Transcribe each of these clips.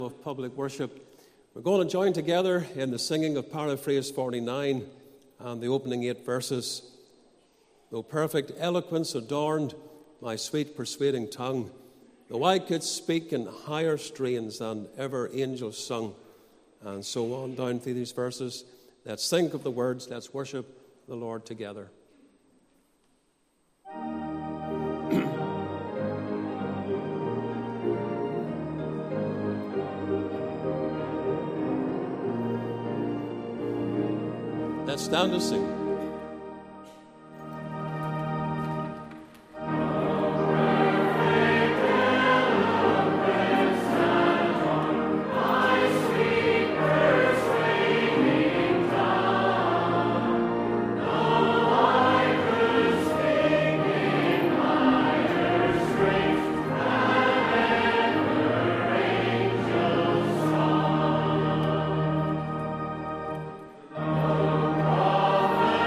Of public worship. We're going to join together in the singing of Paraphrase 49 and the opening 8 verses. Though perfect eloquence adorned my sweet persuading tongue, though I could speak in higher strains than ever angels sung, and so on down through these verses. Let's think of the words, let's worship the Lord together. Let's stand and sing. No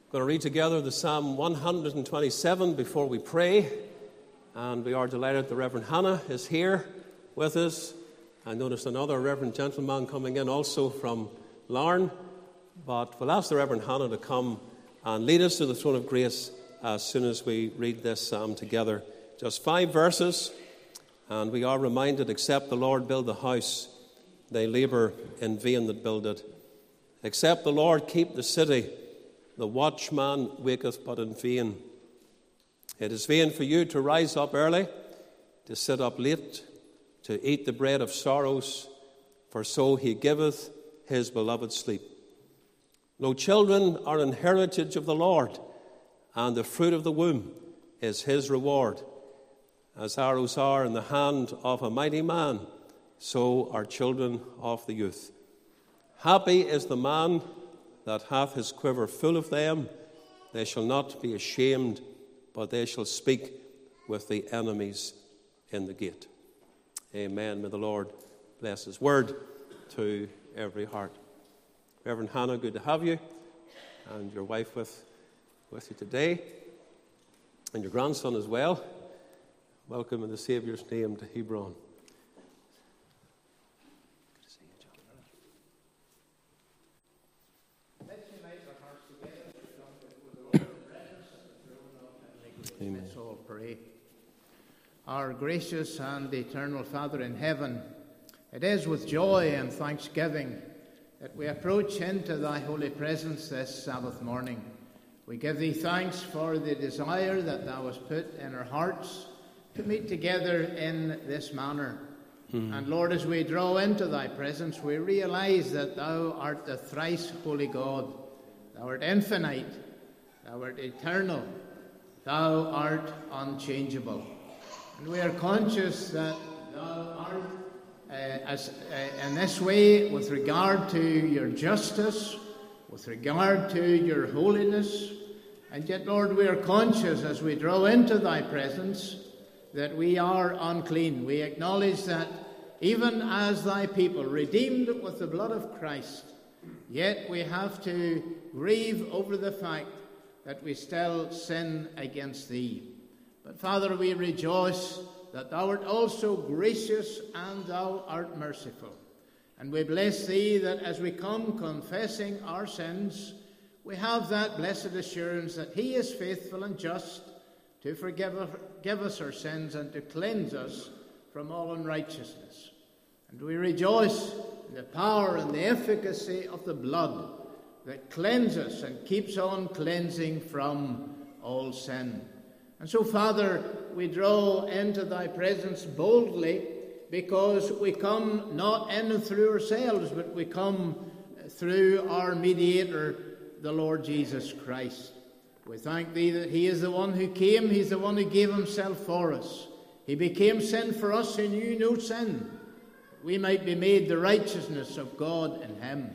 We're going to read together the Psalm 127 before we pray. And we are delighted the Reverend Hannah is here with us. I noticed another Reverend gentleman coming in also from Larne. But we'll ask the Reverend Hannah to come and lead us to the throne of grace as soon as we read this psalm together. Just 5 verses. And we are reminded, except the Lord build the house, they labour in vain that build it. Except the Lord keep the city, the watchman waketh but in vain. It is vain for you to rise up early, to sit up late, to eat the bread of sorrows, for so he giveth his beloved sleep. No children are an heritage of the Lord, and the fruit of the womb is his reward. As arrows are in the hand of a mighty man, so are children of the youth. Happy is the man that hath his quiver full of them. They shall not be ashamed, but they shall speak with the enemies in the gate. Amen. May the Lord bless his word to every heart. Reverend Hannah, good to have you, and your wife with you today, and your grandson as well. Welcome in the Saviour's name to Hebron. Amen. Let's all pray. Our gracious and eternal Father in heaven, it is with joy and thanksgiving that we approach into thy holy presence this Sabbath morning. We give thee thanks for the desire that thou hast put in our hearts to meet together in this manner. And Lord, as we draw into thy presence, we realize that thou art the thrice holy God. Thou art infinite, thou art eternal, thou art unchangeable. And we are conscious that thou art in this way with regard to your justice, with regard to your holiness. And yet, Lord, we are conscious as we draw into thy presence that we are unclean. We acknowledge that even as thy people, redeemed with the blood of Christ, yet we have to grieve over the fact that we still sin against thee. But Father, we rejoice that thou art also gracious and thou art merciful. And we bless thee that as we come confessing our sins, we have that blessed assurance that he is faithful and just to give us our sins and to cleanse us from all unrighteousness. And we rejoice in the power and the efficacy of the blood that cleanses and keeps on cleansing from all sin. And so, Father, we draw into thy presence boldly because we come not in and through ourselves, but we come through our mediator, the Lord Jesus Christ. We thank thee that he is the one who came, he's the one who gave himself for us. He became sin for us who knew no sin. We might be made the righteousness of God in him.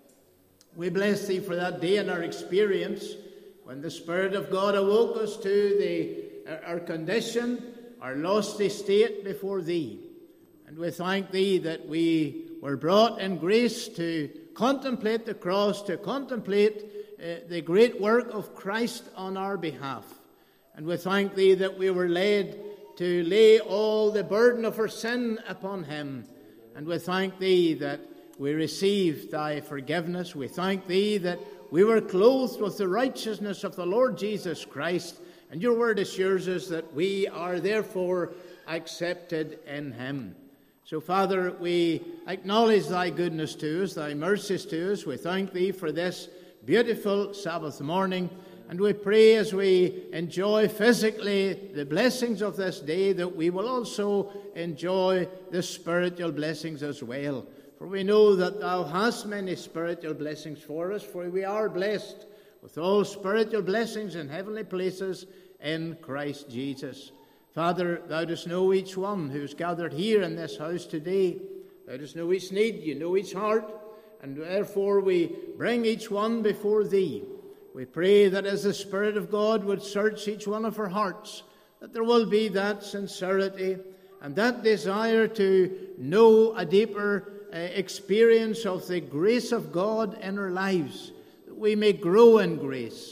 We bless thee for that day in our experience when the Spirit of God awoke us to our condition, our lost estate before thee. And we thank thee that we were brought in grace to contemplate the cross, to contemplate the great work of Christ on our behalf. And we thank thee that we were led to lay all the burden of our sin upon him. And we thank thee that we received thy forgiveness. We thank thee that we were clothed with the righteousness of the Lord Jesus Christ. And your word assures us that we are therefore accepted in him. So, Father, we acknowledge thy goodness to us, thy mercies to us. We thank thee for this beautiful Sabbath morning. And we pray as we enjoy physically the blessings of this day that we will also enjoy the spiritual blessings as well. For we know that thou hast many spiritual blessings for us, for we are blessed with all spiritual blessings in heavenly places in Christ Jesus. Father, thou dost know each one who's gathered here in this house today. Thou dost know each need, you know each heart, and therefore we bring each one before thee. We pray that as the Spirit of God would search each one of our hearts, that there will be that sincerity and that desire to know a deeper experience of the grace of God in our lives, that we may grow in grace,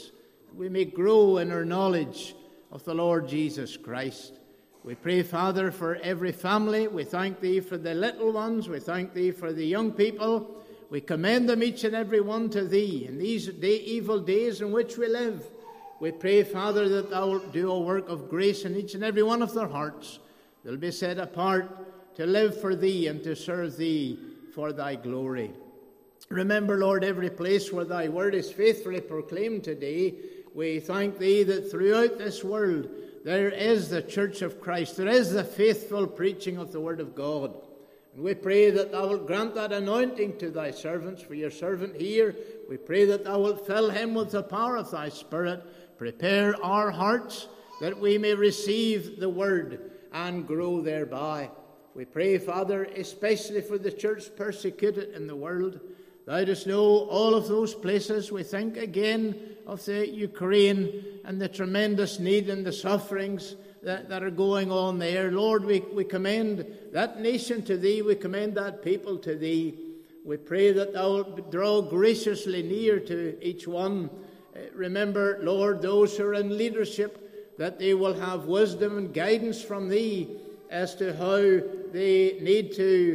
we may grow in our knowledge of the Lord Jesus Christ. We pray, Father, for every family. We thank Thee for the little ones. We thank Thee for the young people. We commend them each and every one to Thee in these evil days in which we live. We pray, Father, that Thou wilt do a work of grace in each and every one of their hearts. They'll be set apart to live for Thee and to serve Thee for Thy glory. Remember, Lord, every place where Thy word is faithfully proclaimed today. We thank Thee that throughout this world there is the Church of Christ. There is the faithful preaching of the Word of God. And we pray that Thou wilt grant that anointing to Thy servants, for Your servant here. We pray that Thou wilt fill him with the power of Thy Spirit. Prepare our hearts that we may receive the Word and grow thereby. We pray, Father, especially for the church persecuted in the world. Thou dost know all of those places. We think again of the Ukraine and the tremendous need and the sufferings that are going on there. Lord, we commend that nation to Thee. We commend that people to Thee. We pray that Thou wilt draw graciously near to each one. Remember, Lord, those who are in leadership, that they will have wisdom and guidance from Thee as to how they need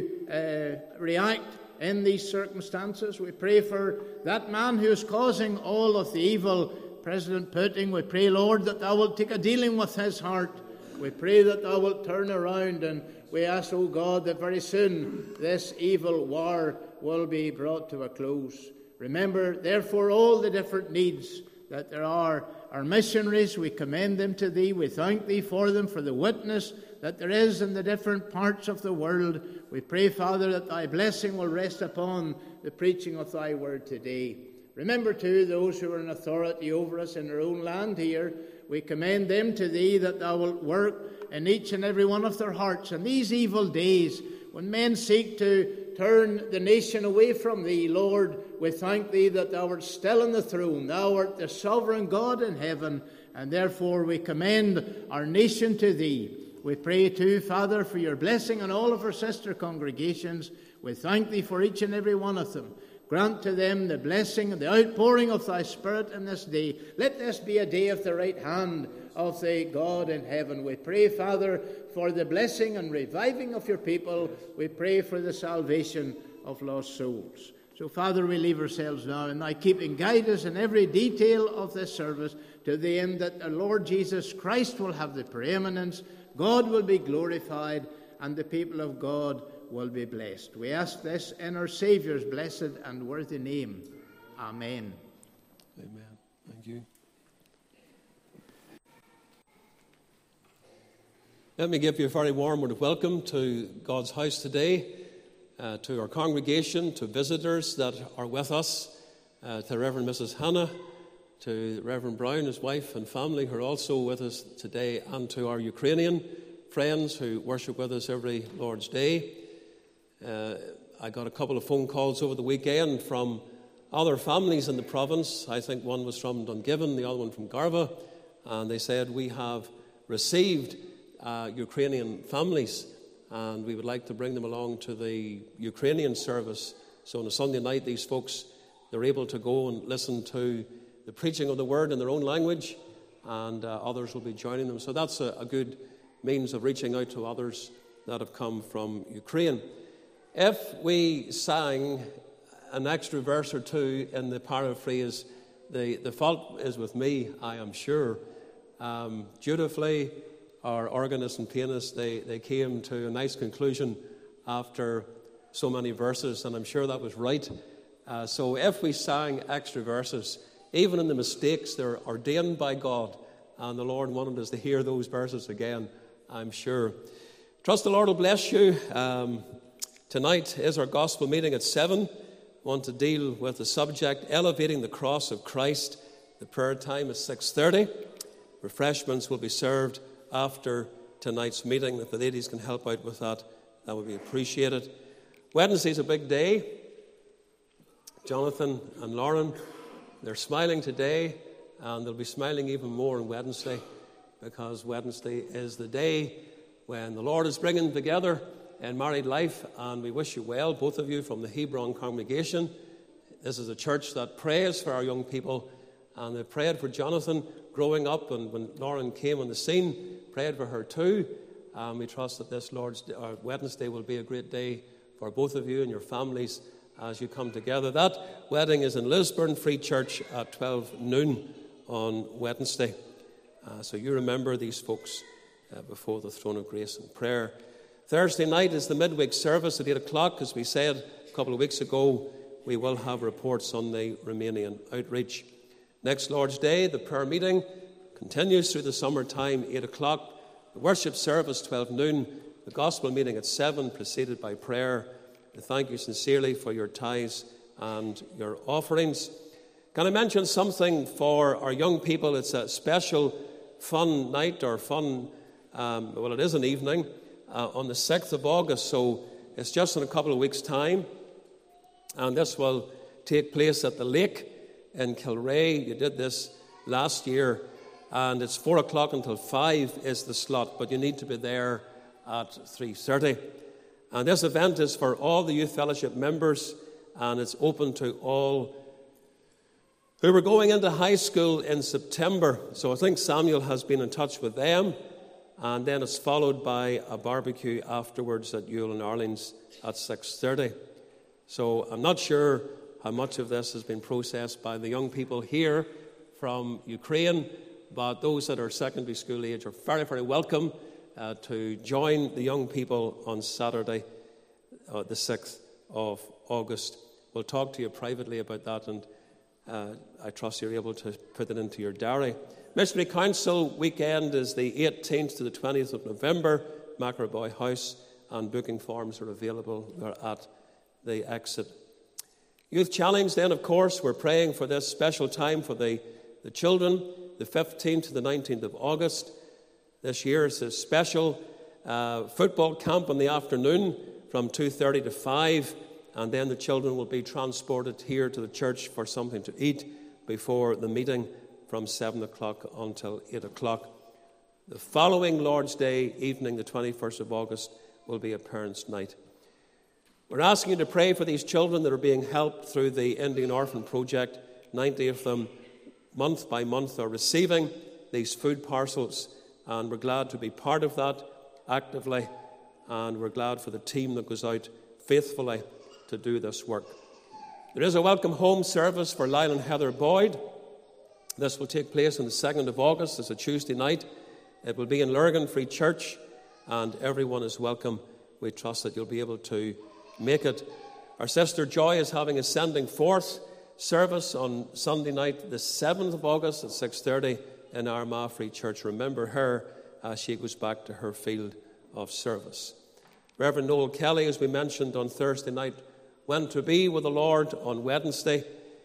to react in these circumstances. We pray for that man who is causing all of the evil, President Putin. We pray, Lord, that Thou wilt take a dealing with his heart. We pray that Thou wilt turn around, and we ask, O God, that very soon this evil war will be brought to a close. Remember, therefore, all the different needs that there are. Our missionaries, we commend them to Thee. We thank Thee for them, for the witness that there is in the different parts of the world. We pray, Father, that Thy blessing will rest upon the preaching of Thy word today. Remember, too, those who are in authority over us in our own land here. We commend them to Thee, that Thou wilt work in each and every one of their hearts. In these evil days, when men seek to turn the nation away from Thee, Lord, we thank Thee that Thou art still on the throne. Thou art the sovereign God in heaven, and therefore we commend our nation to Thee. We pray too, Father, for Your blessing on all of our sister congregations. We thank Thee for each and every one of them. Grant to them the blessing and the outpouring of Thy Spirit in this day. Let this be a day of the right hand of the God in heaven. We pray, Father, for the blessing and reviving of Your people. We pray for the salvation of lost souls. So, Father, we leave ourselves now in Thy keeping. Guide us in every detail of this service to the end that the Lord Jesus Christ will have the preeminence, God will be glorified, and the people of God will be blessed. We ask this in our Saviour's blessed and worthy name. Amen. Amen. Thank you. Let me give you a very warm word of welcome to God's house today, to our congregation, to visitors that are with us, to Reverend Mrs. Hannah, to Reverend Brown, his wife and family who are also with us today, and to our Ukrainian friends who worship with us every Lord's Day. I got a couple of phone calls over the weekend from other families in the province. I think one was from Dungiven, the other one from Garva, and they said, we have received Ukrainian families, and we would like to bring them along to the Ukrainian service. So on a Sunday night, these folks, they're able to go and listen to the preaching of the word in their own language, and others will be joining them. So that's a good means of reaching out to others that have come from Ukraine. If we sang an extra verse or two in the paraphrase, the fault is with me, I am sure, dutifully, our organist and pianist, they came to a nice conclusion after so many verses, and I'm sure that was right. So if we sang extra verses, even in the mistakes, they're ordained by God, and the Lord wanted us to hear those verses again, I'm sure. Trust the Lord will bless you. Tonight is our gospel meeting at 7. I want to deal with the subject, Elevating the Cross of Christ. The prayer time is 6:30. Refreshments will be served after tonight's meeting. If the ladies can help out with that, that would be appreciated. Wednesday's a big day. Jonathan and Lauren, they're smiling today, and they'll be smiling even more on Wednesday, because Wednesday is the day when the Lord is bringing together in married life, and we wish you well, both of you from the Hebron congregation. This is a church that prays for our young people, And they prayed for Jonathan growing up, and when Lauren came on the scene, prayed for her too. We trust that this Wednesday will be a great day for both of you and your families as you come together. That wedding is in Lisburn Free Church at 12 noon on Wednesday. So you remember these folks before the throne of grace in prayer. Thursday night is the midweek service at 8 o'clock. As we said a couple of weeks ago, we will have reports on the Romanian outreach. Next Lord's Day, the prayer meeting continues through the summertime, 8 o'clock. The worship service, 12 noon. The gospel meeting at 7, preceded by prayer. We thank you sincerely for your tithes and your offerings. Can I mention something for our young people? It's a special fun night, or fun, it is an evening, on the 6th of August. So it's just in a couple of weeks' time. And this will take place at the lake in Kilrea. You did this last year, and it's 4 o'clock until 5 is the slot, but you need to be there at 3:30. And this event is for all the Youth Fellowship members, and it's open to all who were going into high school in September. So I think Samuel has been in touch with them, and then it's followed by a barbecue afterwards at Ewell and Arling's at 6:30. So I'm not sure how much of this has been processed by the young people here from Ukraine, but those that are secondary school age are very, very welcome to join the young people on Saturday, the 6th of August. We'll talk to you privately about that, and I trust you're able to put it into your diary. Missionary Council weekend is the 18th to the 20th of November, Macroboy House, and booking forms are available there at the exit. Youth Challenge, then, of course, we're praying for this special time for the children, the 15th to the 19th of August. This year it's a special football camp in the afternoon from 2:30 to 5, and then the children will be transported here to the church for something to eat before the meeting from 7 o'clock until 8 o'clock. The following Lord's Day evening, the 21st of August, will be a parents' night. We're asking you to pray for these children that are being helped through the Indian Orphan Project. 90 of them, month by month, are receiving these food parcels, and we're glad to be part of that actively, and we're glad for the team that goes out faithfully to do this work. There is a welcome home service for Lyle and Heather Boyd. This will take place on the 2nd of August. It's a Tuesday night. It will be in Lurgan Free Church, and everyone is welcome. We trust that you'll be able to make it. Our sister Joy is having a sending forth service on Sunday night, the 7th of August at 6:30 in Armagh Free Church. Remember her as she goes back to her field of service. Reverend Noel Kelly, as we mentioned on Thursday night, went to be with the Lord on Wednesday.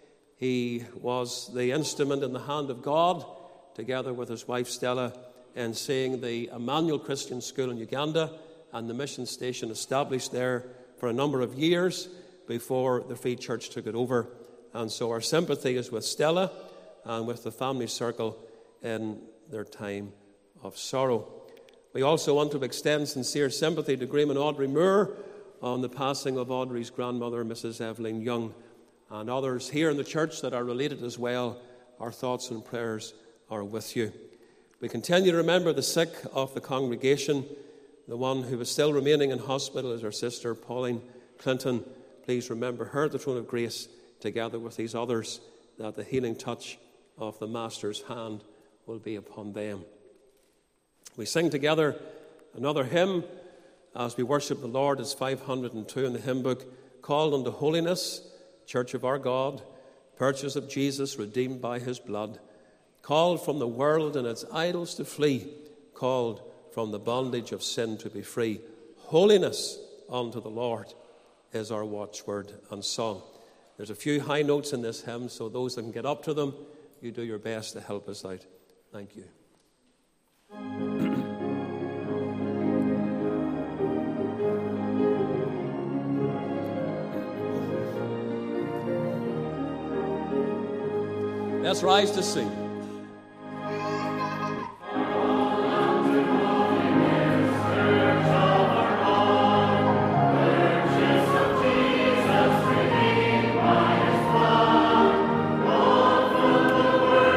He was the instrument in the hand of God, together with his wife Stella, in seeing the Emmanuel Christian School in Uganda and the mission station established there for a number of years before the Free Church took it over. And so our sympathy is with Stella and with the family circle in their time of sorrow. We also want to extend sincere sympathy to Graham and Audrey Moore on the passing of Audrey's grandmother, Mrs. Evelyn Young, and others here in the church that are related as well. Our thoughts and prayers are with you. We continue to remember the sick of the congregation. The one who is still remaining in hospital is our sister Pauline Clinton. Please remember her at the throne of grace, together with these others, that the healing touch of the Master's hand will be upon them. We sing together another hymn as we worship the Lord. It's 502 in the hymn book, Called unto Holiness, Church of our God, purchase of Jesus, redeemed by his blood, called from the world and its idols to flee, called from the bondage of sin to be free. Holiness unto the Lord is our watchword and song. There's a few high notes in this hymn, so those that can get up to them, you do your best to help us out. Thank you. Let's rise to sing. Jesus, redeemed by his blood, all from the world.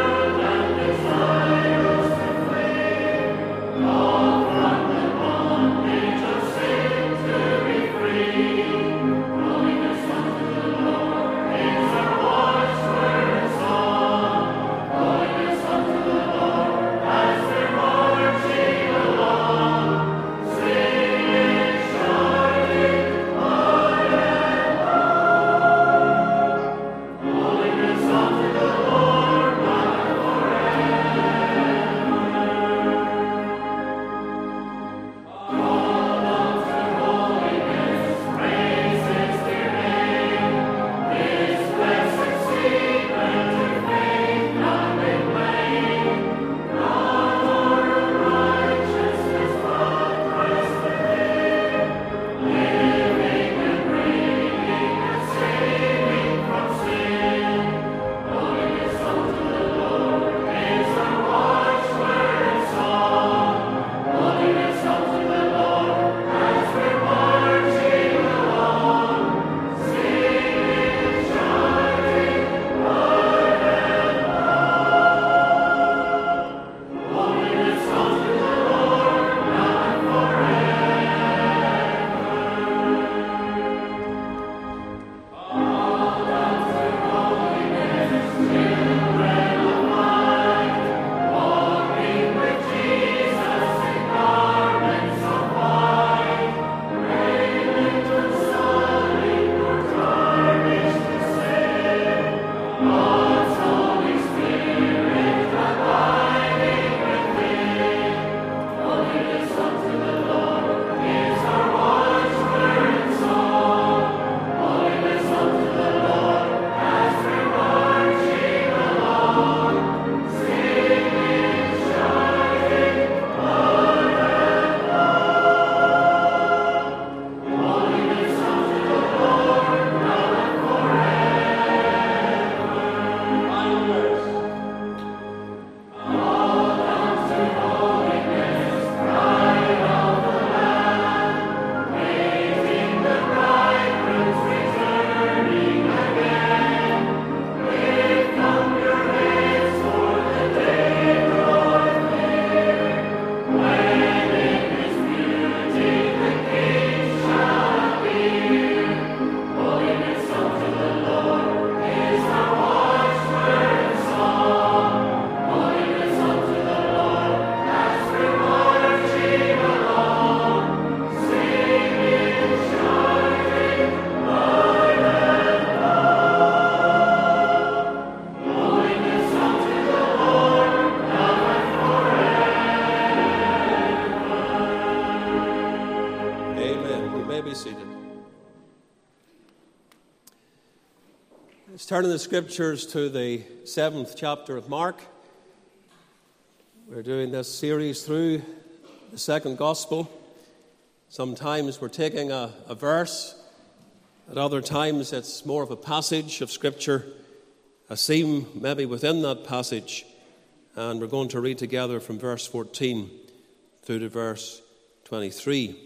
Let's turn in the scriptures to the 7th chapter of Mark. We're doing this series through the second gospel. Sometimes we're taking a verse. At other times it's more of a passage of scripture, a theme maybe within that passage. And we're going to read together from verse 14 through to verse 23.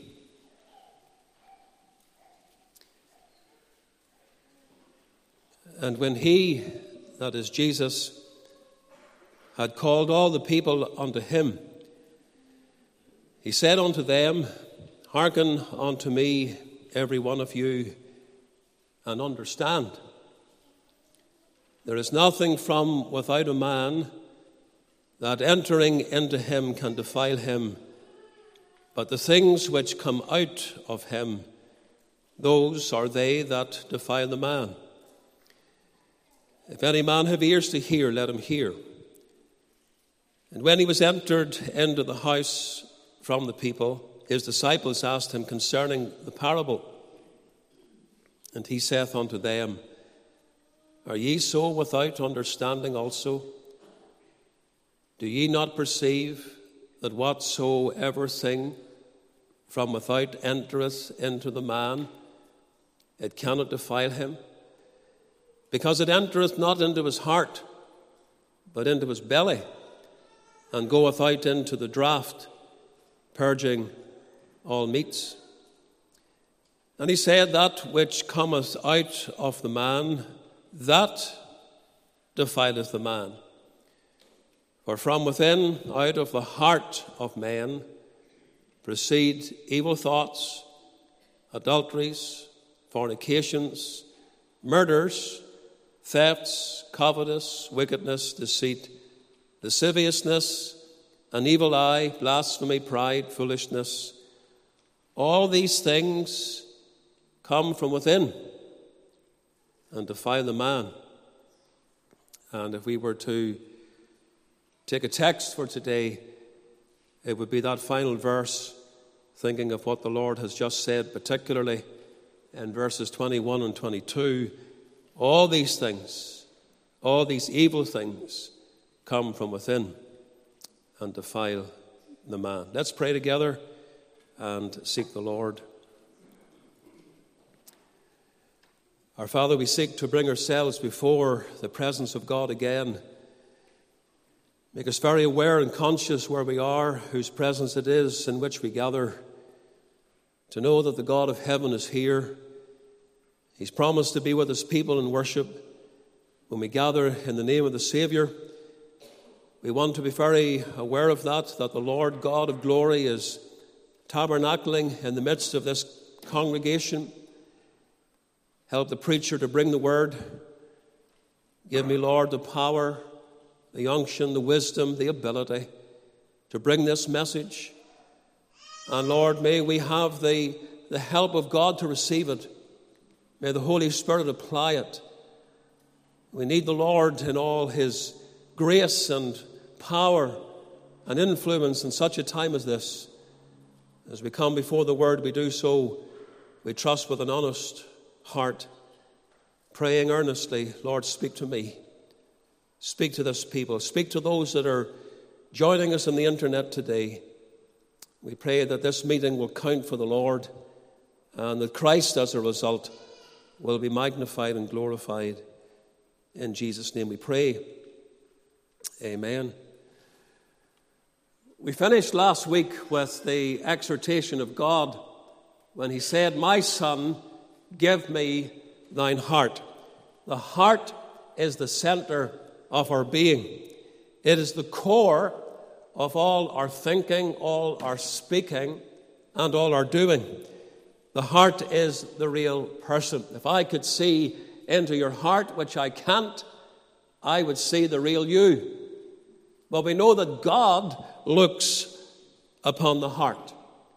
And when he, that is Jesus, had called all the people unto him, he said unto them, Hearken unto me, every one of you, and understand. There is nothing from without a man that entering into him can defile him, but the things which come out of him, those are they that defile the man. If any man have ears to hear, let him hear. And when he was entered into the house from the people, his disciples asked him concerning the parable. And he saith unto them, Are ye so without understanding also? Do ye not perceive that whatsoever thing from without entereth into the man, it cannot defile him? Because it entereth not into his heart, but into his belly, and goeth out into the draught, purging all meats. And he said, That which cometh out of the man, that defileth the man. For from within, out of the heart of man, proceed evil thoughts, adulteries, fornications, murders, thefts, covetous, wickedness, deceit, lasciviousness, an evil eye, blasphemy, pride, foolishness. All these things come from within and defile the man. And if we were to take a text for today, it would be that final verse, thinking of what the Lord has just said, particularly in verses 21 and 22. All these things, all these evil things come from within and defile the man. Let's pray together and seek the Lord. Our Father, we seek to bring ourselves before the presence of God again. Make us very aware and conscious where we are, whose presence it is in which we gather, to know that the God of heaven is here. He's promised to be with his people in worship. When we gather in the name of the Savior, we want to be very aware of that the Lord God of glory is tabernacling in the midst of this congregation. Help the preacher to bring the word. Give me, Lord, the power, the unction, the wisdom, the ability to bring this message. And Lord, may we have the help of God to receive it. May the Holy Spirit apply it. We need the Lord in all his grace and power and influence in such a time as this. As we come before the Word, we do so, we trust with an honest heart, praying earnestly, Lord, speak to me. Speak to this people. Speak to those that are joining us on the internet today. We pray that this meeting will count for the Lord and that Christ, as a result, will be magnified and glorified. In Jesus' name we pray. Amen. We finished last week with the exhortation of God when he said, My son, give me thine heart. The heart is the center of our being. It is the core of all our thinking, all our speaking, and all our doing. The heart is the real person. If I could see into your heart, which I can't, I would see the real you. But we know that God looks upon the heart.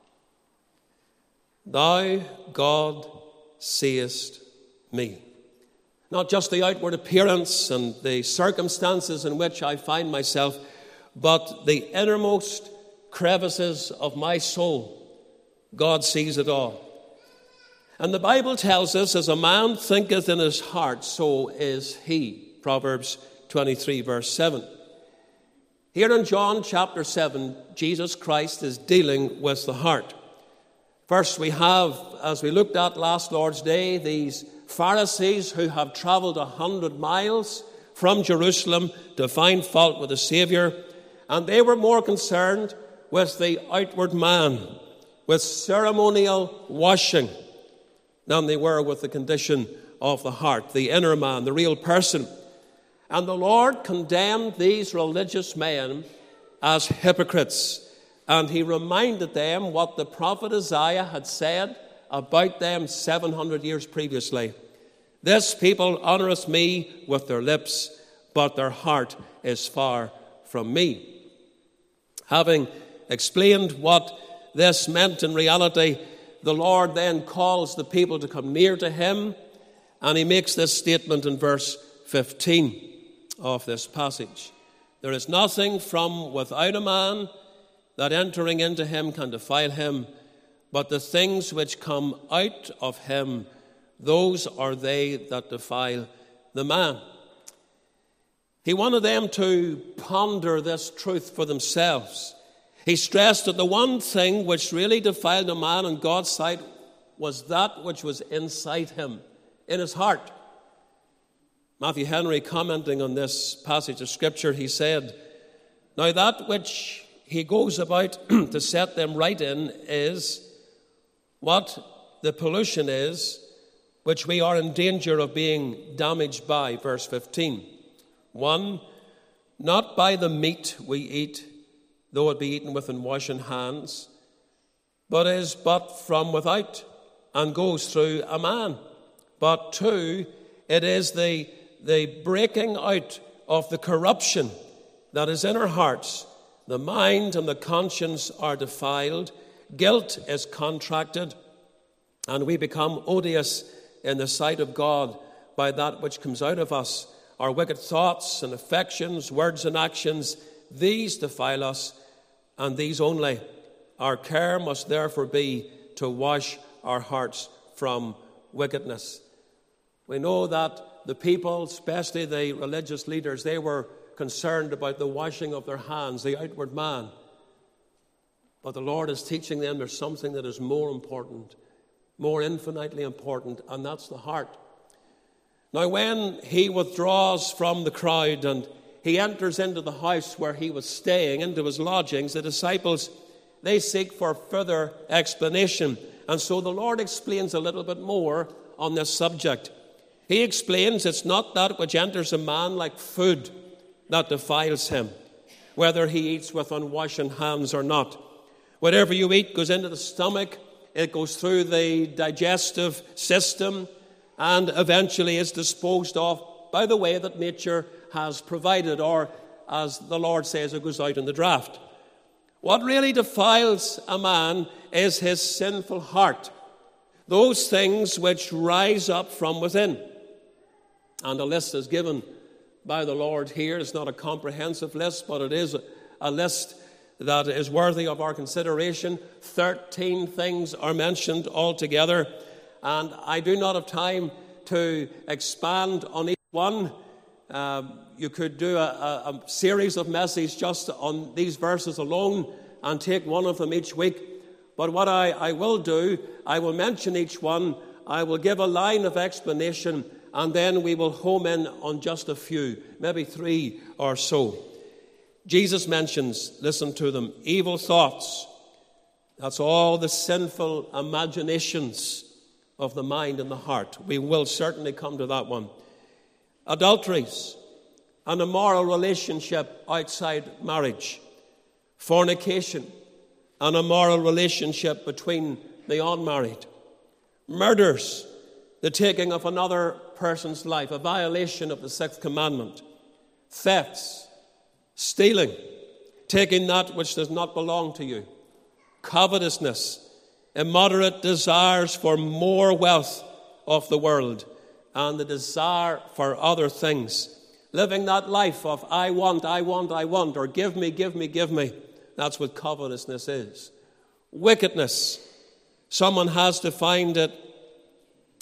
Thou, God, seest me. Not just the outward appearance and the circumstances in which I find myself, but the innermost crevices of my soul. God sees it all. And the Bible tells us, as a man thinketh in his heart, so is he. Proverbs 23, verse 7. Here in John chapter 7, Jesus Christ is dealing with the heart. First, we have, as we looked at last Lord's Day, these Pharisees who have traveled 100 miles from Jerusalem to find fault with the Savior, and they were more concerned with the outward man, with ceremonial washing, than they were with the condition of the heart, the inner man, the real person. And the Lord condemned these religious men as hypocrites, and he reminded them what the prophet Isaiah had said about them 700 years previously. This people honoureth me with their lips, but their heart is far from me. Having explained what this meant in reality, the Lord then calls the people to come near to him, and he makes this statement in verse 15 of this passage. There is nothing from without a man that entering into him can defile him, but the things which come out of him, those are they that defile the man. He wanted them to ponder this truth for themselves. He stressed that the one thing which really defiled a man in God's sight was that which was inside him, in his heart. Matthew Henry, commenting on this passage of Scripture, he said, "Now that which he goes about to set them right in is what the pollution is, which we are in danger of being damaged by." Verse 15. 1, not by the meat we eat, though it be eaten with unwashen hands, but is but from without, and goes through a man. But 2, it is the breaking out of the corruption that is in our hearts. The mind and the conscience are defiled, guilt is contracted, and we become odious in the sight of God by that which comes out of us. Our wicked thoughts and affections, words and actions, these defile us, and these only. Our care must therefore be to wash our hearts from wickedness. We know that the people, especially the religious leaders, they were concerned about the washing of their hands, the outward man. But the Lord is teaching them there's something that is more important, more infinitely important, and that's the heart. Now, when he withdraws from the crowd and he enters into the house where he was staying, into his lodgings, the disciples, they seek for further explanation. And so the Lord explains a little bit more on this subject. He explains it's not that which enters a man like food that defiles him, whether he eats with unwashen hands or not. Whatever you eat goes into the stomach, it goes through the digestive system, and eventually is disposed of by the way that nature has provided, or as the Lord says, it goes out in the draft. What really defiles a man is his sinful heart, those things which rise up from within. And a list is given by the Lord here. It's not a comprehensive list, but it is a list that is worthy of our consideration. 13 things are mentioned altogether, and I do not have time to expand on each one. You could do a series of messages just on these verses alone and take one of them each week. But what I will do, I will mention each one, I will give a line of explanation, and then we will home in on just a few, maybe 3 or so. Jesus mentions, listen to them, evil thoughts. That's all the sinful imaginations of the mind and the heart. We will certainly come to that one. Adulteries, an immoral relationship outside marriage. Fornication, an immoral relationship between the unmarried. Murders, the taking of another person's life, a violation of the 6th commandment. Thefts, stealing, taking that which does not belong to you. Covetousness, immoderate desires for more wealth of the world, and the desire for other things. Living that life of I want, or give me. That's what covetousness is. Wickedness. Someone has defined it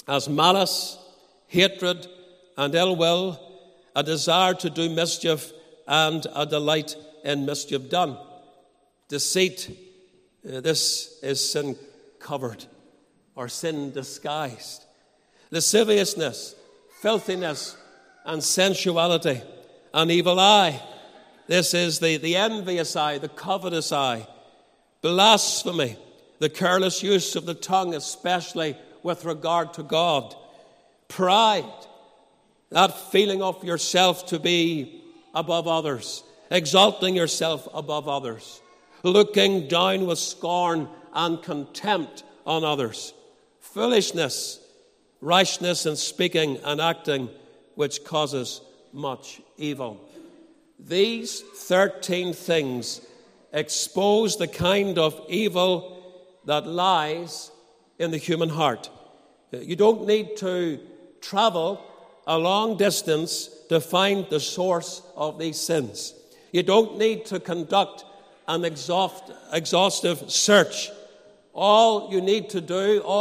as malice, hatred, and ill will, a desire to do mischief, and a delight in mischief done. Deceit, this is sin covered, or sin disguised. Lasciviousness, filthiness, and sensuality. An evil eye, this is the envious eye, the covetous eye. Blasphemy, the careless use of the tongue, especially with regard to God. Pride, that feeling of yourself to be above others, exalting yourself above others, looking down with scorn and contempt on others. Foolishness, rashness in speaking and acting, which causes much evil. These 13 things expose the kind of evil that lies in the human heart. You don't need to travel a long distance to find the source of these sins. You don't need to conduct an exhaustive search. All I need to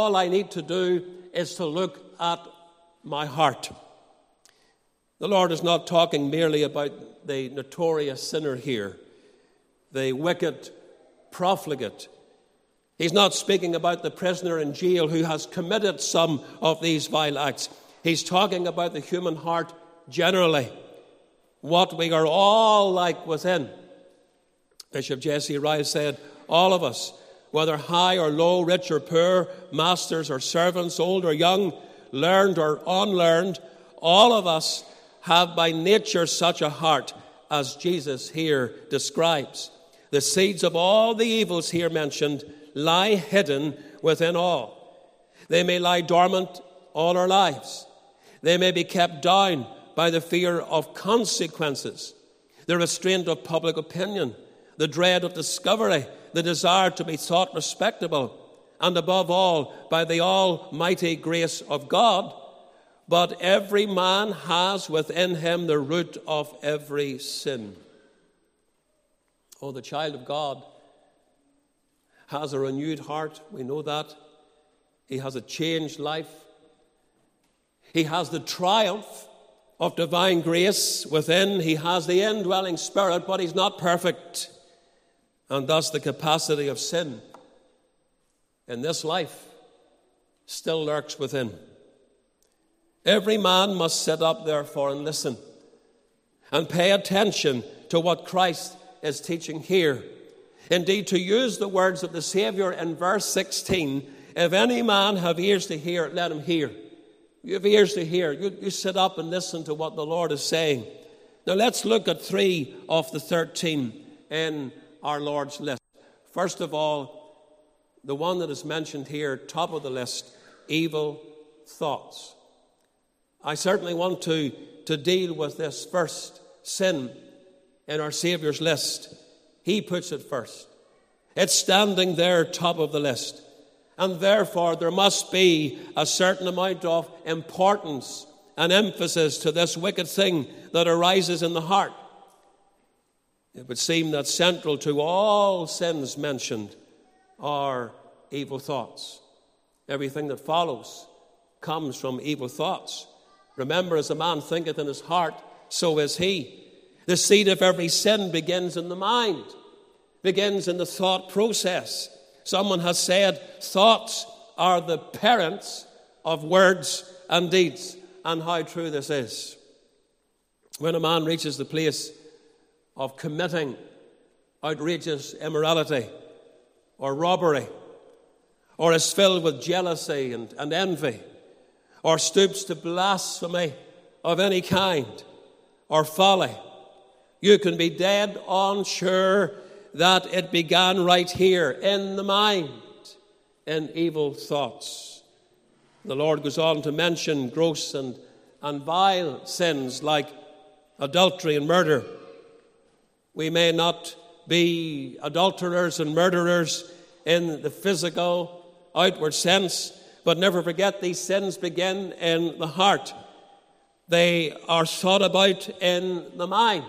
do is to look at my heart. The Lord is not talking merely about the notorious sinner here, the wicked profligate. He's not speaking about the prisoner in jail who has committed some of these vile acts. He's talking about the human heart generally, what we are all like within. Bishop Jesse Ryle said, all of us, whether high or low, rich or poor, masters or servants, old or young, learned or unlearned, all of us have by nature such a heart as Jesus here describes. The seeds of all the evils here mentioned lie hidden within all. They may lie dormant all our lives. They may be kept down by the fear of consequences, the restraint of public opinion, the dread of discovery, the desire to be thought respectable, and above all, by the almighty grace of God. But every man has within him the root of every sin. Oh, the child of God has a renewed heart. We know that. He has a changed life. He has the triumph of divine grace within. He has the indwelling Spirit, but he's not perfect. And thus the capacity of sin in this life still lurks within. Every man must sit up, therefore, and listen and pay attention to what Christ is teaching here. Indeed, to use the words of the Savior in verse 16, if any man have ears to hear, let him hear. You have ears to hear. You sit up and listen to what the Lord is saying. Now let's look at 3 of the 13 in our Lord's list. First of all, the one that is mentioned here, top of the list, evil thoughts. I certainly want to deal with this first sin in our Saviour's list. He puts it first. It's standing there top of the list. And therefore, there must be a certain amount of importance and emphasis to this wicked thing that arises in the heart. It would seem that central to all sins mentioned are evil thoughts. Everything that follows comes from evil thoughts. Remember, as a man thinketh in his heart, so is he. The seed of every sin begins in the mind, begins in the thought process. Someone has said, thoughts are the parents of words and deeds. And how true this is. When a man reaches the place of committing outrageous immorality or robbery, or is filled with jealousy and envy, or stoops to blasphemy of any kind, or folly, you can be dead on sure that it began right here in the mind, in evil thoughts. The Lord goes on to mention gross and vile sins like adultery and murder. We may not be adulterers and murderers in the physical, outward sense, but never forget these sins begin in the heart. They are thought about in the mind.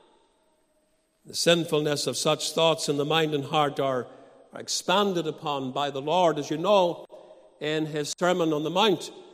The sinfulness of such thoughts in the mind and heart are expanded upon by the Lord, as you know, in his Sermon on the Mount.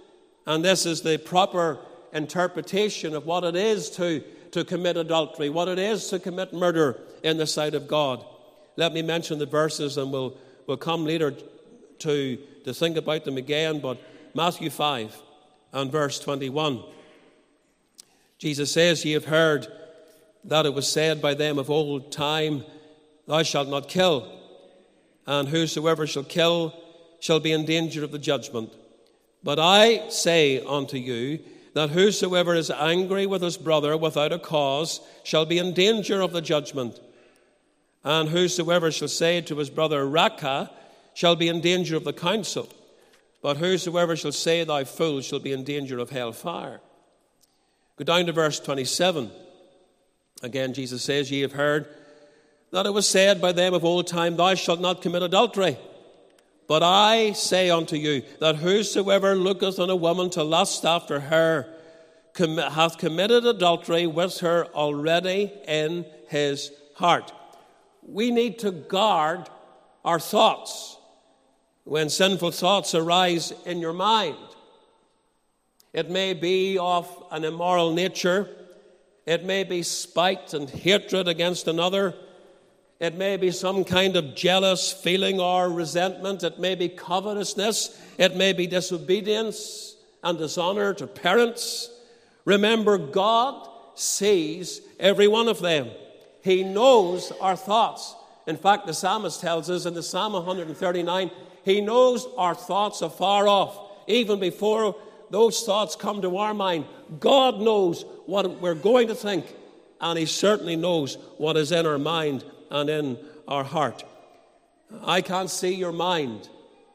And this is the proper interpretation of what it is to commit adultery, what it is to commit murder in the sight of God. Let me mention the verses, and we'll come later to think about them again. But Matthew 5 and verse 21. Jesus says, "Ye have heard that it was said by them of old time, Thou shalt not kill, and whosoever shall kill shall be in danger of the judgment. But I say unto you, that whosoever is angry with his brother without a cause shall be in danger of the judgment. And whosoever shall say to his brother, Raca, shall be in danger of the council. But whosoever shall say, Thou fool, shall be in danger of hell fire." Go down to verse 27. Again, Jesus says, "Ye have heard that it was said by them of old time, Thou shalt not commit adultery. But I say unto you, that whosoever looketh on a woman to lust after her hath committed adultery with her already in his heart." We need to guard our thoughts when sinful thoughts arise in your mind. It may be of an immoral nature. It may be spite and hatred against another. It may be some kind of jealous feeling or resentment. It may be covetousness. It may be disobedience and dishonor to parents. Remember, God sees every one of them. He knows our thoughts. In fact, the psalmist tells us in the Psalm 139, he knows our thoughts afar off, even before those thoughts come to our mind. God knows what we're going to think, and he certainly knows what is in our mind and in our heart. I can't see your mind,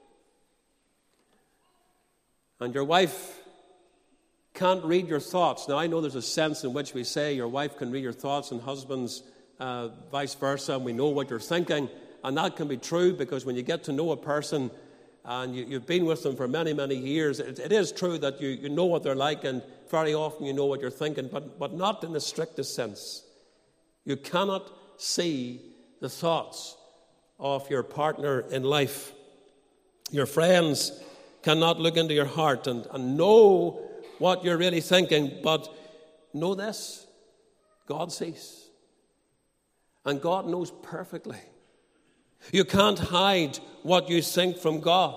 and your wife can't read your thoughts. Now, I know there's a sense in which we say your wife can read your thoughts and husbands vice versa, and we know what you're thinking, and that can be true, because when you get to know a person and you've been with them for many, many years, it is true that you know what they're like, and very often you know what you're thinking, but not in the strictest sense. You cannot see the thoughts of your partner in life. Your friends cannot look into your heart and know what you're really thinking, but know this: God sees. And God knows perfectly. You can't hide what you think from God.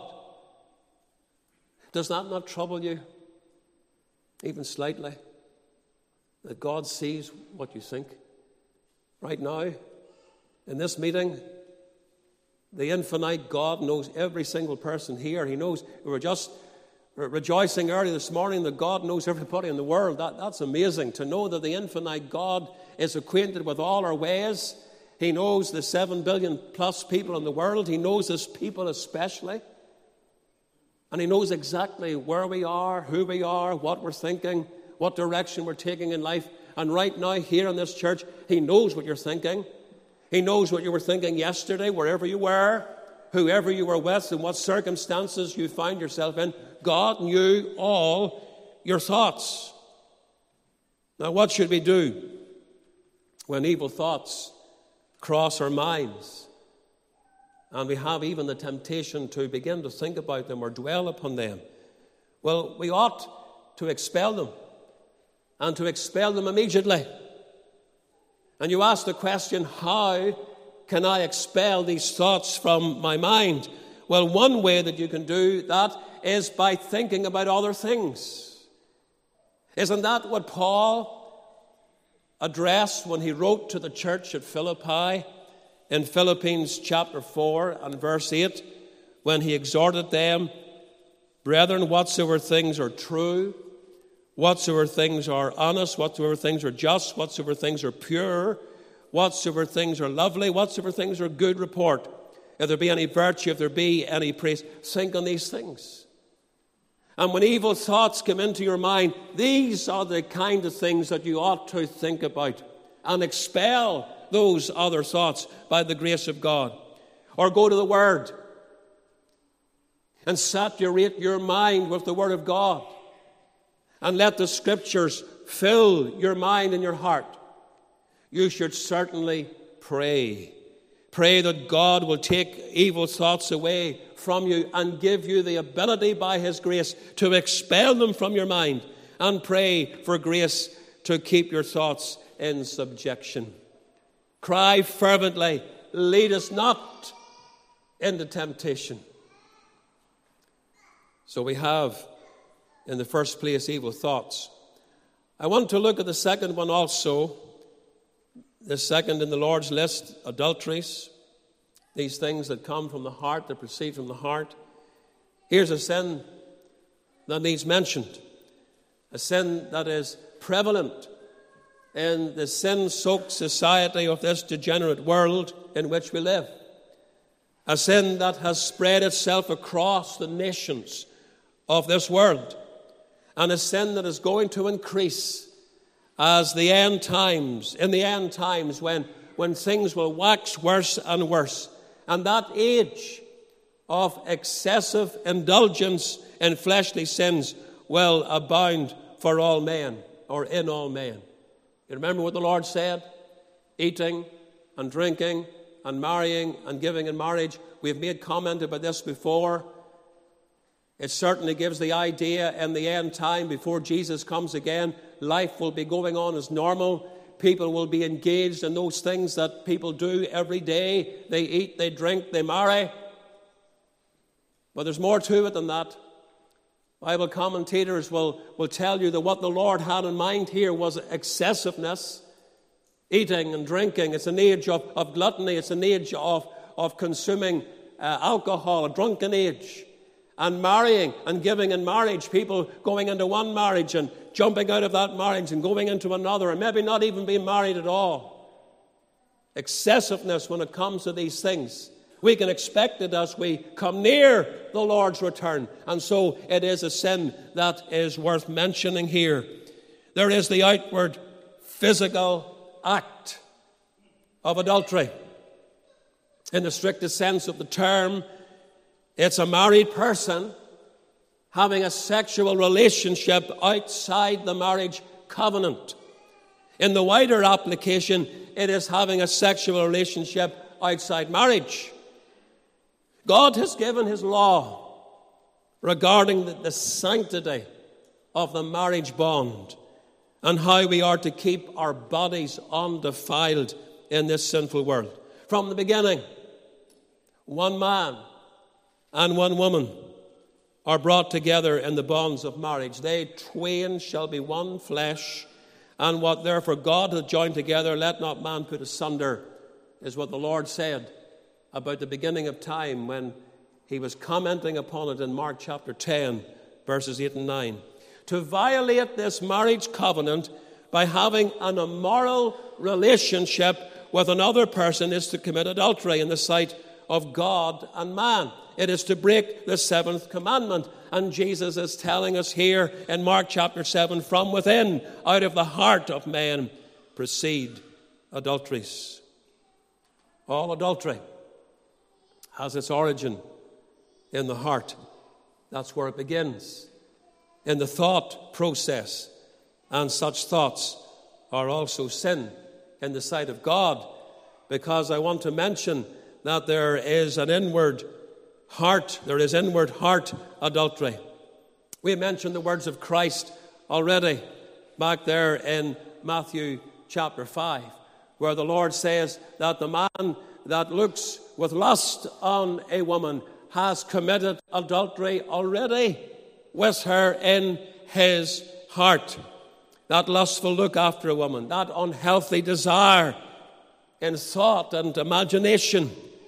Does that not trouble you, even slightly, that God sees what you think? Right now, in this meeting, the infinite God knows every single person here. He knows. We were just rejoicing early this morning that God knows everybody in the world. That's amazing, to know that the infinite God is acquainted with all our ways. He knows the 7 billion plus people in the world. He knows his people especially. And he knows exactly where we are, who we are, what we're thinking, what direction we're taking in life. And right now, here in this church, he knows what you're thinking. He knows what you were thinking yesterday, wherever you were, whoever you were with, and what circumstances you find yourself in. God knew all your thoughts. Now, what should we do when evil thoughts cross our minds and we have even the temptation to begin to think about them or dwell upon them? Well, we ought to expel them, and to expel them immediately. And you ask the question, how can I expel these thoughts from my mind? Well, one way that you can do that is by thinking about other things. Isn't that what Paul addressed when he wrote to the church at Philippi in Philippians chapter 4 and verse 8, when he exhorted them, "Brethren, whatsoever things are true, whatsoever things are honest, whatsoever things are just, whatsoever things are pure, whatsoever things are lovely, whatsoever things are good report, if there be any virtue, if there be any praise, think on these things." And when evil thoughts come into your mind, these are the kind of things that you ought to think about and expel those other thoughts by the grace of God. Or go to the Word and saturate your mind with the Word of God, and let the Scriptures fill your mind and your heart. You should certainly pray. Pray that God will take evil thoughts away from you and give you the ability by his grace to expel them from your mind, and pray for grace to keep your thoughts in subjection. Cry fervently, lead us not into temptation. So we have, in the first place, evil thoughts. I want to look at the second one also. The second in the Lord's list, adulteries. These things that come from the heart, that proceed from the heart. Here's a sin that needs mentioned. A sin that is prevalent in the sin-soaked society of this degenerate world in which we live. A sin that has spread itself across the nations of this world. And a sin that is going to increase as the end times, in the end times when things will wax worse and worse. And that age of excessive indulgence in fleshly sins will abound for all men, or in all men. You remember what the Lord said? Eating and drinking and marrying and giving in marriage. We've made comment about this before. It certainly gives the idea in the end time, before Jesus comes again, life will be going on as normal. People will be engaged in those things that people do every day. They eat, they drink, they marry. But there's more to it than that. Bible commentators will tell you that what the Lord had in mind here was excessiveness. Eating and drinking. It's an age of gluttony. It's an age of consuming alcohol, a drunken age. And marrying and giving in marriage. People going into one marriage and jumping out of that marriage and going into another, and maybe not even being married at all. Excessiveness when it comes to these things. We can expect it as we come near the Lord's return. And so it is a sin that is worth mentioning here. There is the outward physical act of adultery. In the strictest sense of the term, it's a married person having a sexual relationship outside the marriage covenant. In the wider application, it is having a sexual relationship outside marriage. God has given his law regarding the sanctity of the marriage bond and how we are to keep our bodies undefiled in this sinful world. From the beginning, one man and one woman are brought together in the bonds of marriage. They twain shall be one flesh, and what therefore God hath joined together, let not man put asunder, is what the Lord said about the beginning of time when he was commenting upon it in Mark chapter 10, verses 8 and 9. To violate this marriage covenant by having an immoral relationship with another person is to commit adultery in the sight of God and man. It is to break the seventh commandment. And Jesus is telling us here in Mark chapter 7, from within, out of the heart of man, proceed adulteries. All adultery has its origin in the heart. That's where it begins, in the thought process. And such thoughts are also sin in the sight of God, because I want to mention that there is an inward heart, there is inward heart adultery. We mentioned the words of Christ already back there in Matthew chapter 5, where the Lord says that the man that looks with lust on a woman has committed adultery already with her in his heart. That lustful look after a woman, that unhealthy desire in thought and imagination,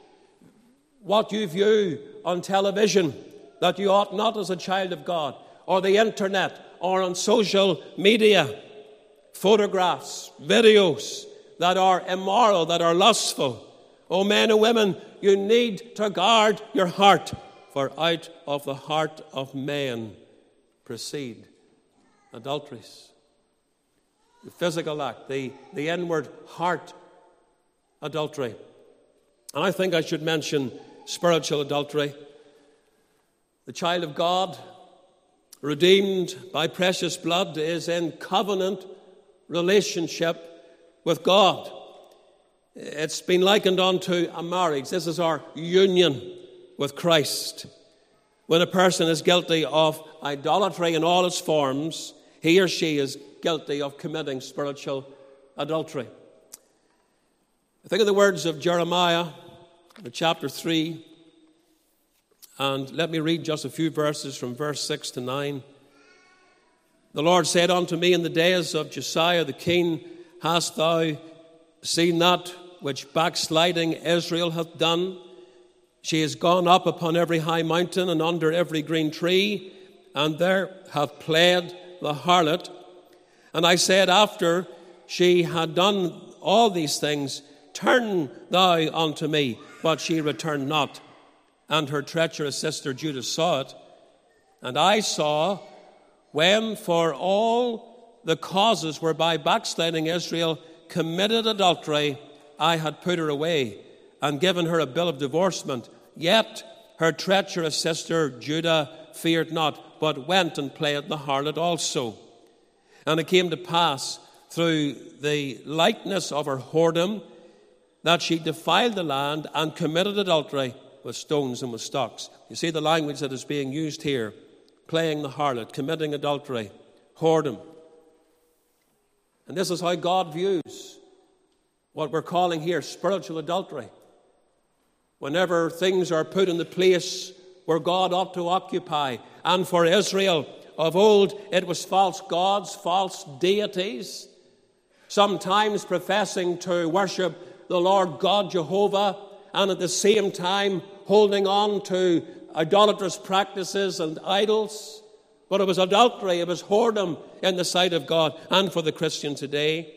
what you view on television that you ought not as a child of God, or the internet, or on social media, photographs, videos that are immoral, that are lustful. Oh, men and women, you need to guard your heart, for out of the heart of men proceed adulteries. The physical act, the inward heart adultery. And I think I should mention spiritual adultery. The child of God, redeemed by precious blood, is in covenant relationship with God. It's been likened unto a marriage. This is our union with Christ. When a person is guilty of idolatry in all its forms, he or she is guilty of committing spiritual adultery. I think of the words of Jeremiah, chapter 3, and let me read just a few verses from verse 6 to 9. The Lord said unto me in the days of Josiah the king, Hast thou seen that which backsliding Israel hath done? She is gone up upon every high mountain and under every green tree, and there hath played the harlot. And I said, after she had done all these things, Turn thou unto me. But she returned not. And her treacherous sister Judah saw it. And I saw, when for all the causes whereby backsliding Israel committed adultery, I had put her away and given her a bill of divorcement. Yet her treacherous sister Judah feared not, but went and played the harlot also. And it came to pass through the likeness of her whoredom that she defiled the land and committed adultery with stones and with stocks. You see the language that is being used here: playing the harlot, committing adultery, whoredom. And this is how God views what we're calling here spiritual adultery. Whenever things are put in the place where God ought to occupy. And for Israel of old, it was false gods, false deities, sometimes professing to worship the Lord God Jehovah, and at the same time holding on to idolatrous practices and idols. But it was adultery, it was whoredom in the sight of God. And for the Christian today,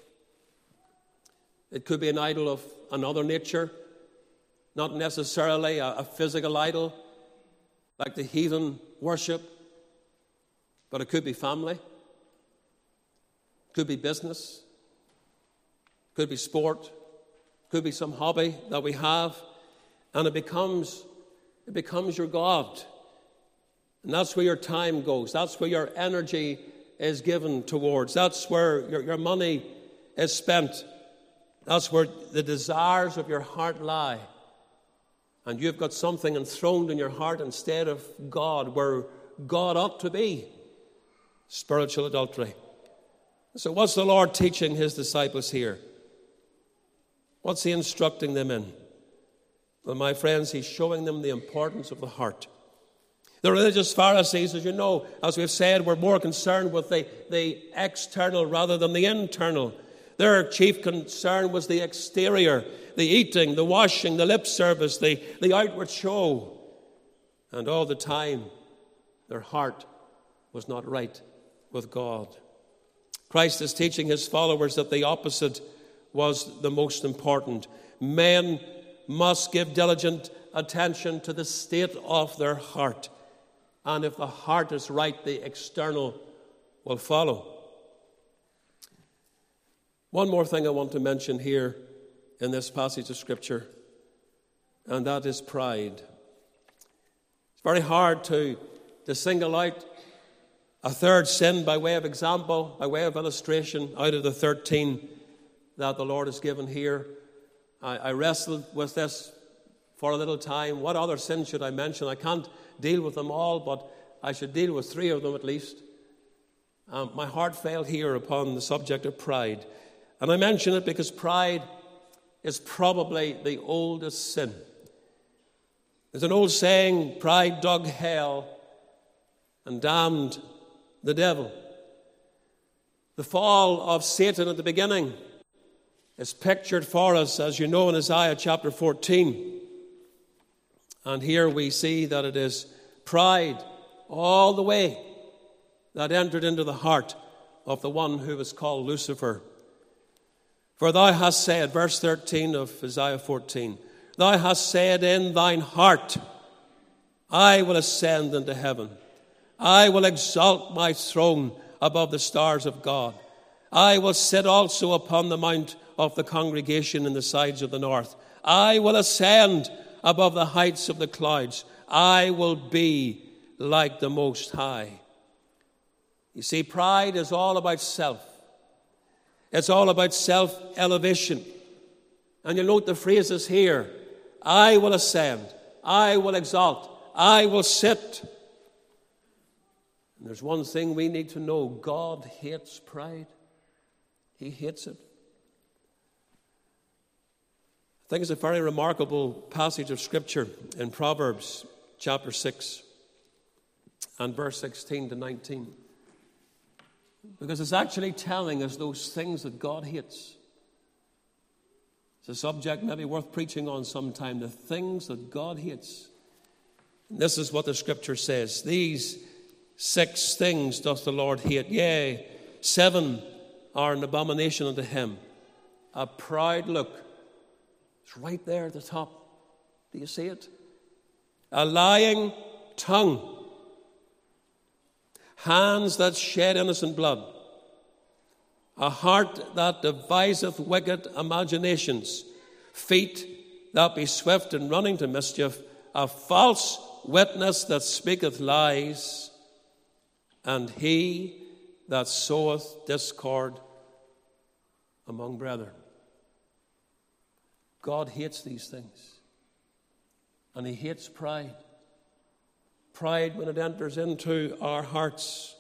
it could be an idol of another nature, not necessarily a physical idol like the heathen worship, but it could be family, could be business, could be sport, could be some hobby that we have, and it becomes your God. And that's where your time goes. That's where your energy is given towards. That's where your money is spent. That's where the desires of your heart lie. And you've got something enthroned in your heart instead of God, where God ought to be. Spiritual adultery. So what's the Lord teaching his disciples here? What's he instructing them in? Well, my friends, he's showing them the importance of the heart. The religious Pharisees, as you know, as we've said, were more concerned with the external rather than the internal. Their chief concern was the exterior, the eating, the washing, the lip service, the outward show. And all the time, their heart was not right with God. Christ is teaching his followers that the opposite was the most important. Men must give diligent attention to the state of their heart. And if the heart is right, the external will follow. One more thing I want to mention here in this passage of Scripture, and that is pride. It's very hard to single out a third sin by way of example, by way of illustration, out of the 13 that the Lord has given here. I wrestled with this for a little time. What other sin should I mention? I can't deal with them all, but I should deal with 3 of them at least. My heart failed here upon the subject of pride. And I mention it because pride is probably the oldest sin. There's an old saying, pride dug hell and damned the devil. The fall of Satan at the beginning is pictured for us, as you know, in Isaiah chapter 14. And here we see that it is pride all the way that entered into the heart of the one who was called Lucifer. For thou hast said, verse 13 of Isaiah 14, thou hast said in thine heart, I will ascend into heaven. I will exalt my throne above the stars of God. I will sit also upon the mount of the congregation in the sides of the north. I will ascend above the heights of the clouds. I will be like the Most High. You see, pride is all about self. It's all about self-elevation. And you'll note the phrases here. I will ascend. I will exalt. I will sit. And there's one thing we need to know. God hates pride. He hates it. I think it's a very remarkable passage of Scripture in Proverbs chapter 6 and verse 16 to 19. Because it's actually telling us those things that God hates. It's a subject maybe worth preaching on sometime, the things that God hates. And this is what the Scripture says. These 6 things doth the Lord hate. Yea, 7 are an abomination unto him. A proud look. It's right there at the top. Do you see it? A lying tongue. Hands that shed innocent blood. A heart that deviseth wicked imaginations. Feet that be swift in running to mischief. A false witness that speaketh lies. And he that soweth discord among brethren. God hates these things. And he hates pride. Pride when it enters into our hearts.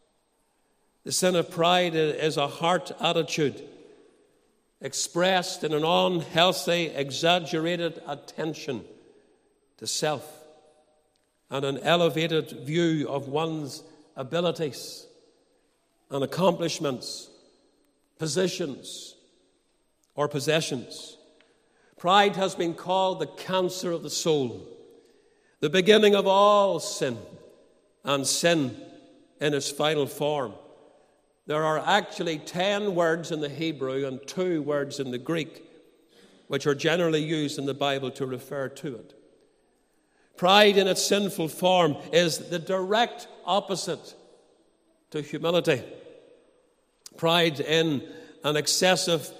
The sin of pride is a heart attitude expressed in an unhealthy, exaggerated attention to self and an elevated view of one's abilities and accomplishments, positions, or possessions. Pride has been called the cancer of the soul, the beginning of all sin, and sin in its final form. There are actually 10 words in the Hebrew and 2 words in the Greek, which are generally used in the Bible to refer to it. Pride in its sinful form is the direct opposite to humility. Pride is an excessive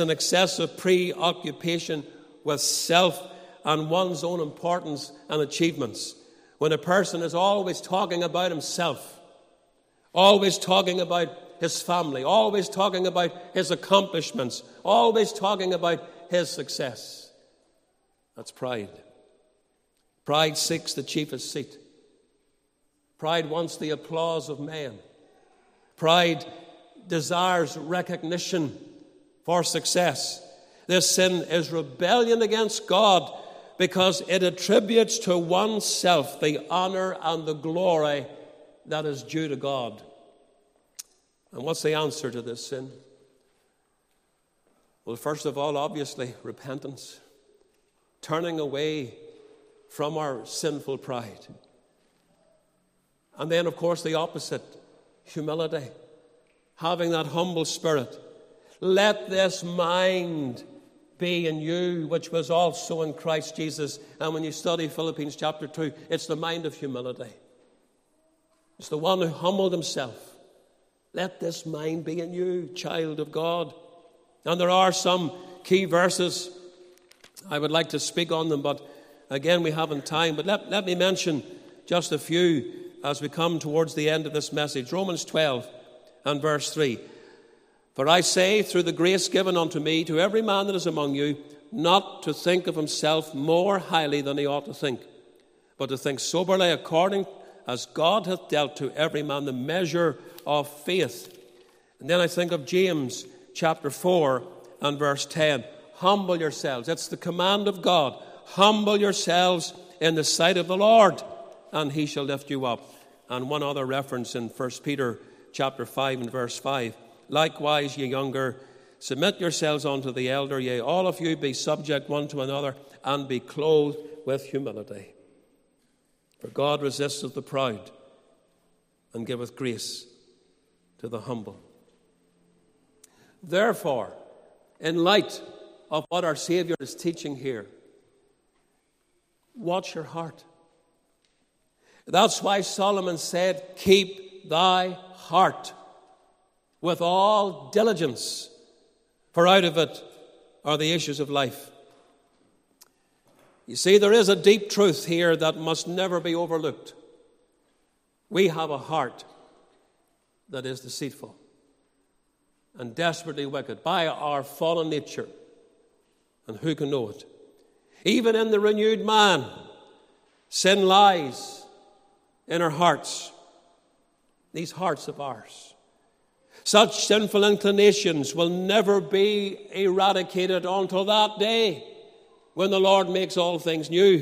preoccupation with self and one's own importance and achievements. When a person is always talking about himself, always talking about his family, always talking about his accomplishments, always talking about his success. That's pride. Pride seeks the chiefest seat. Pride wants the applause of men. Pride desires recognition for success. This sin is rebellion against God because it attributes to oneself the honor and the glory that is due to God. And what's the answer to this sin? Well, first of all, obviously, repentance. Turning away from our sinful pride. And then, of course, the opposite, humility. Having that humble spirit. Let this mind be in you, which was also in Christ Jesus. And when you study Philippians chapter 2, it's the mind of humility. It's the one who humbled himself. Let this mind be in you, child of God. And there are some key verses. I would like to speak on them, but again, we haven't time. But let me mention just a few as we come towards the end of this message. Romans 12 and verse 3. For I say, through the grace given unto me, to every man that is among you, not to think of himself more highly than he ought to think, but to think soberly according as God hath dealt to every man the measure of faith. And then I think of James chapter 4 and verse 10. Humble yourselves. It's the command of God. Humble yourselves in the sight of the Lord, and he shall lift you up. And one other reference in 1 Peter chapter 5 and verse 5. Likewise, ye younger, submit yourselves unto the elder. Yea, all of you be subject one to another, and be clothed with humility. For God resisteth the proud, and giveth grace to the humble. Therefore, in light of what our Savior is teaching here, watch your heart. That's why Solomon said, keep thy heart with all diligence, for out of it are the issues of life. You see, there is a deep truth here that must never be overlooked. We have a heart that is deceitful and desperately wicked by our fallen nature. And who can know it? Even in the renewed man, Sin lies in our hearts, these hearts of ours. Such sinful inclinations will never be eradicated until that day when the Lord makes all things new.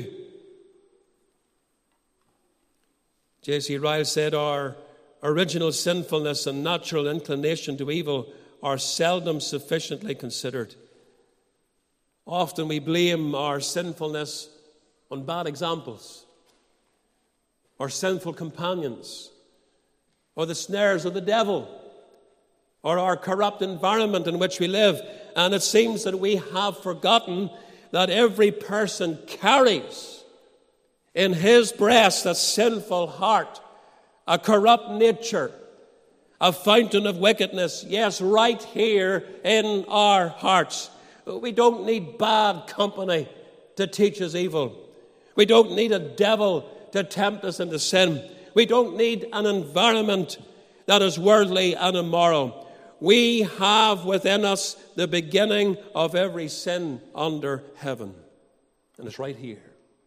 J.C. Ryle said, our original sinfulness and natural inclination to evil are seldom sufficiently considered. Often we blame our sinfulness on bad examples, or sinful companions, or the snares of the devil, or our corrupt environment in which we live. And it seems that we have forgotten that every person carries in his breast a sinful heart, a corrupt nature, a fountain of wickedness, yes, right here in our hearts. We don't need bad company to teach us evil. We don't need a devil to tempt us into sin. We don't need an environment that is worldly and immoral. We have within us the beginning of every sin under heaven. And it's right here.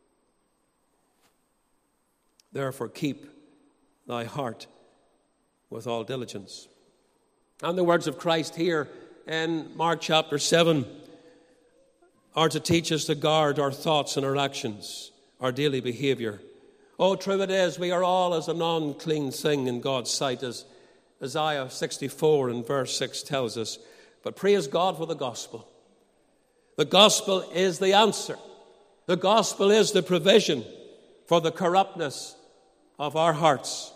Therefore, keep thy heart with all diligence. And the words of Christ here in Mark chapter 7 are to teach us to guard our thoughts and our actions, our daily behavior. Oh, true it is, we are all as an unclean thing in God's sight, as Isaiah 64 and verse 6 tells us. But praise God for the gospel. The gospel is the answer. The gospel is the provision for the corruptness of our hearts.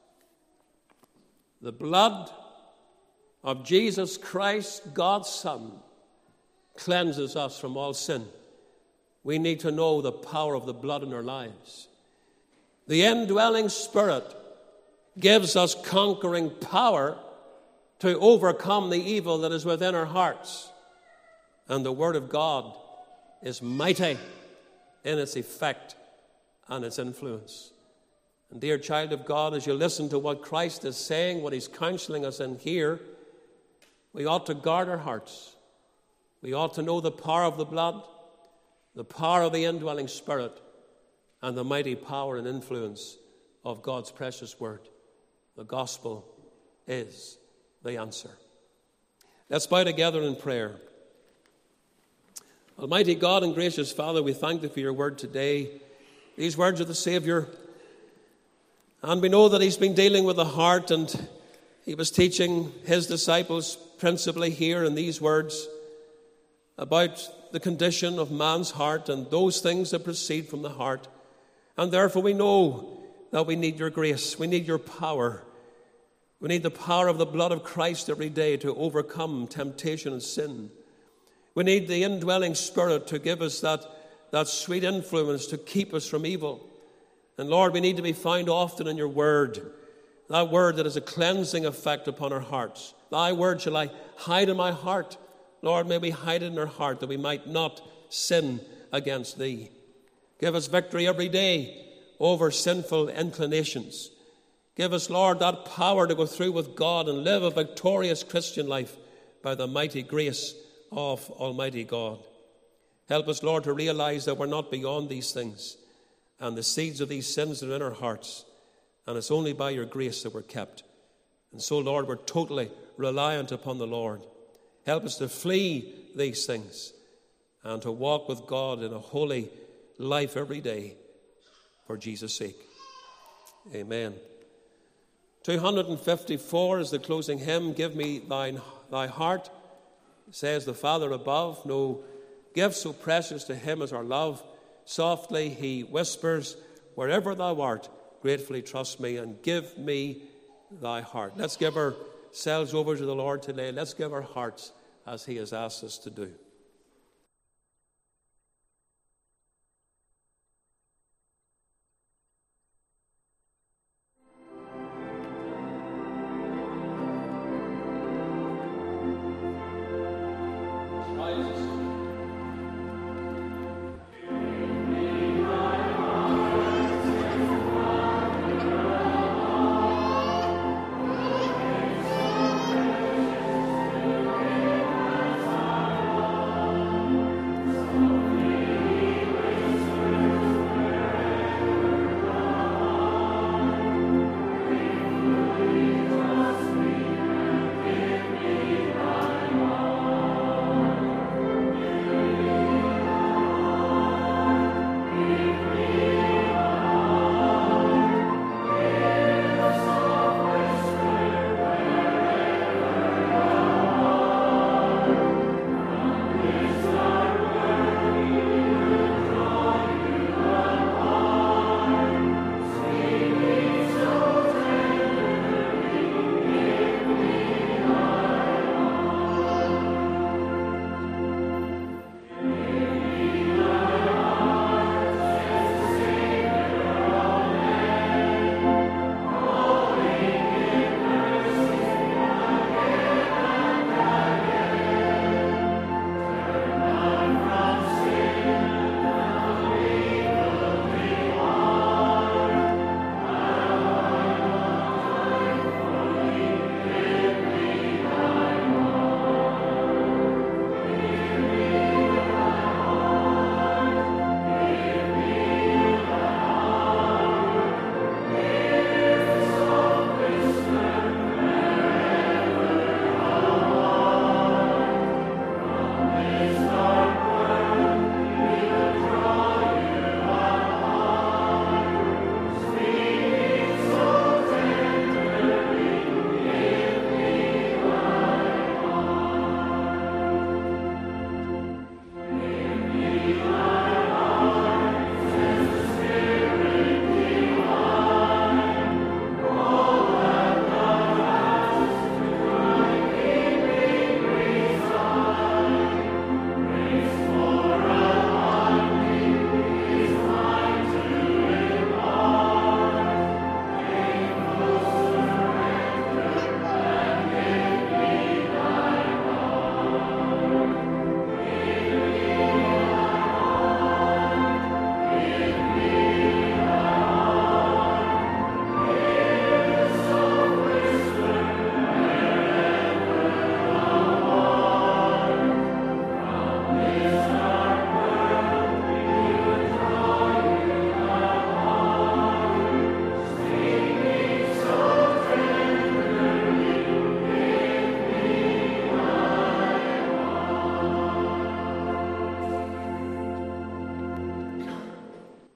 The blood of Jesus Christ, God's Son, cleanses us from all sin. We need to know the power of the blood in our lives. The indwelling Spirit gives us conquering power to overcome the evil that is within our hearts. And the Word of God is mighty in its effect and its influence. And dear child of God, as you listen to what Christ is saying, what he's counseling us in here, we ought to guard our hearts. We ought to know the power of the blood, the power of the indwelling Spirit, and the mighty power and influence of God's precious Word. The gospel is the answer. Let's bow together in prayer. Almighty God and gracious Father, we thank Thee for Your Word today. These words of the Savior. And we know that He's been dealing with the heart, and He was teaching His disciples principally here in these words about the condition of man's heart and those things that proceed from the heart. And therefore we know that we need Your grace. We need Your power. We need the power of the blood of Christ every day to overcome temptation and sin. We need the indwelling Spirit to give us that sweet influence to keep us from evil. And Lord, we need to be found often in Your Word, that Word that has a cleansing effect upon our hearts. Thy Word shall I hide in my heart. Lord, may we hide it in our heart that we might not sin against Thee. Give us victory every day over sinful inclinations. Give us, Lord, that power to go through with God and live a victorious Christian life by the mighty grace of Almighty God. Help us, Lord, to realize that we're not beyond these things and the seeds of these sins are in our hearts, and it's only by Your grace that we're kept. And so, Lord, we're totally reliant upon the Lord. Help us to flee these things and to walk with God in a holy life every day for Jesus' sake. Amen. 254 is the closing hymn. Give me thy heart, says the Father above. No gift so precious to Him as our love. Softly He whispers, wherever thou art, gratefully trust me and give me thy heart. Let's give ourselves over to the Lord today. Let's give our hearts as He has asked us to do.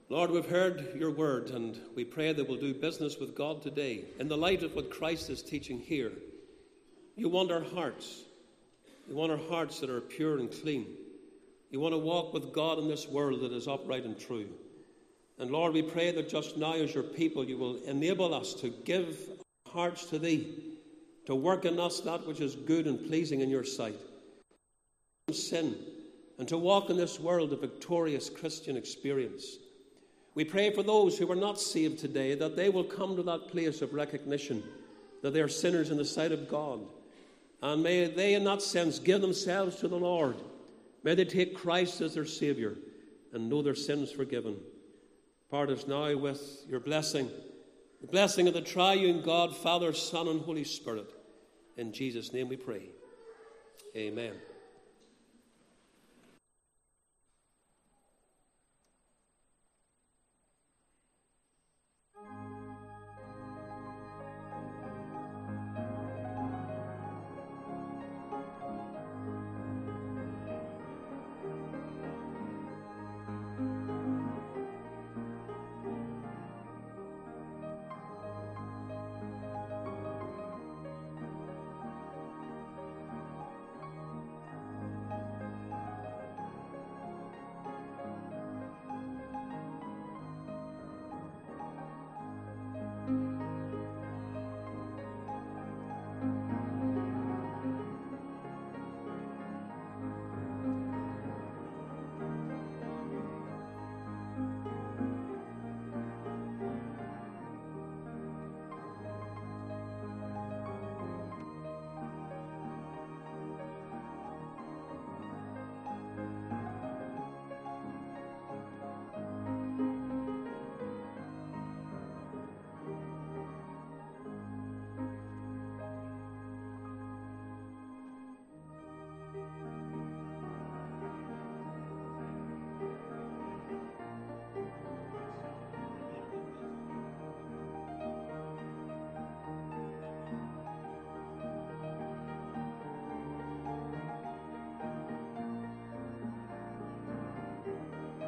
Lord, we've heard your word, and we pray that we'll do business with God today. In the light of what Christ is teaching here, you want our hearts. You want our hearts that are pure and clean. You want to walk with God in this world that is upright and true. And Lord, we pray that just now as your people, you will enable us to give our hearts to thee, to work in us that which is good and pleasing in your sight, sin, and to walk in this world a victorious Christian experience. We pray for those who are not saved today, that they will come to that place of recognition that they are sinners in the sight of God. And may they in that sense give themselves to the Lord. May they take Christ as their Saviour and know their sins forgiven. Part us now with your blessing, the blessing of the triune God, Father, Son, and Holy Spirit. In Jesus' name we pray. Amen.